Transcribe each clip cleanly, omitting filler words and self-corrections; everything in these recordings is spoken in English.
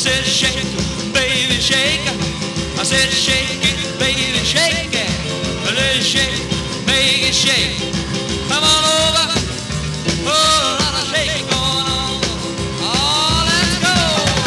said, shake it, baby, shake it. I said, shake it, baby, shake it. Let's shake, make it shake. Come on over. Oh, a lot of shaking going on. Oh, let's go.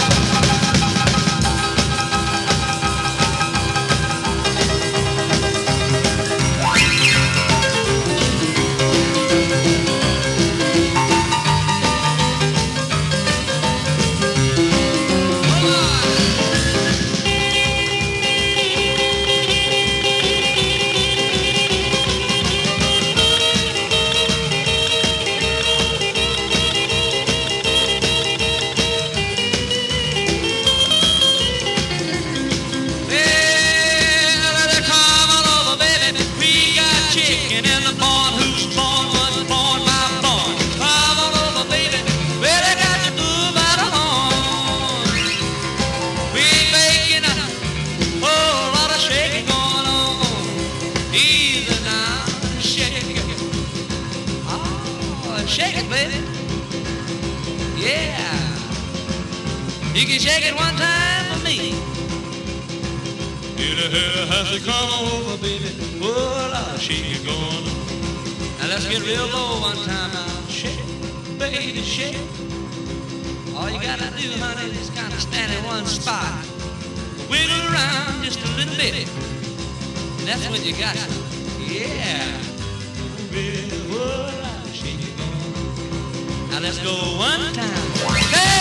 Shake it, baby. Yeah. You can shake it one time for me. Has to come over, baby. Oh, Lord, shake it going on. Now let's get real low one time now. Shake it, baby, shake it. All you gotta do, honey, is kind of stand in one spot. Wiggle around just a little bit. And that's when you got it. Yeah. Baby, oh, Lord, shake it going on. Now let's go one time. Hey!